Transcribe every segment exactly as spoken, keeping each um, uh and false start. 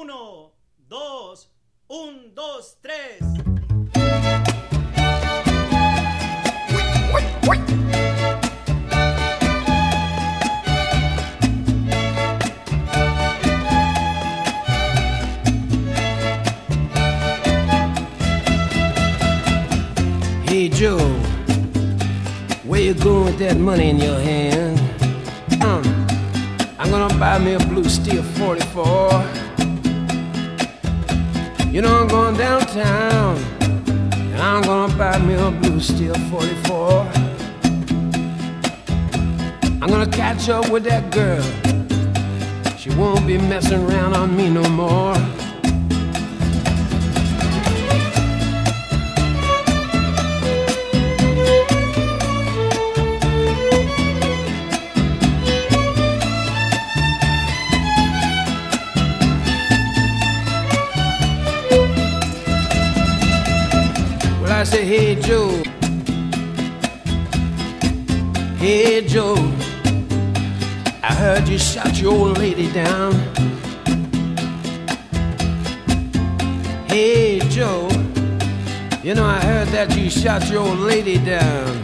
Uno, dos, un, dos, tres. Hey Joe, where you going with that money in your hand? Um, I'm gonna buy me a blue steel forty-four. You know I'm going downtown, and I'm gonna buy me a blue steel forty-four. I'm gonna catch up with that girl. She won't be messing around on me no more. I say, hey Joe, hey Joe, I heard you shot your old lady down. Hey Joe, you know I heard that you shot your old lady down.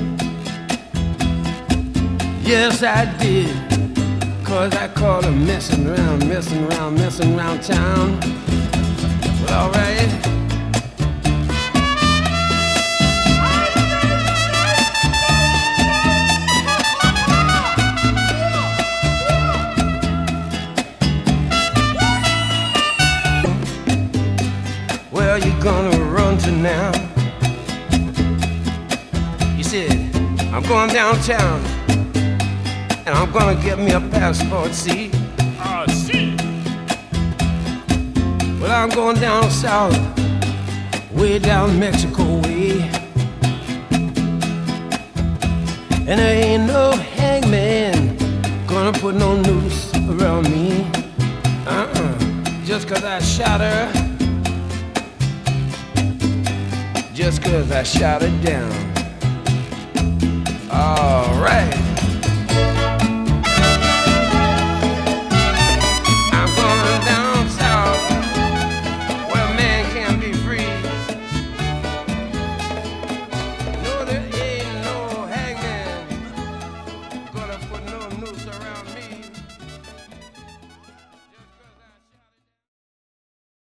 Yes I did, cause I caught her messing around, messing around, messing around town. Well alright. Where you gonna run to now? You said, I'm going downtown, and I'm gonna get me a passport, see? Ah, uh, see. Well, I'm going down south, way down Mexico way. And there ain't no hangman gonna put no noose around me. Uh-uh, just cause I shot her. Just cause I shot her down.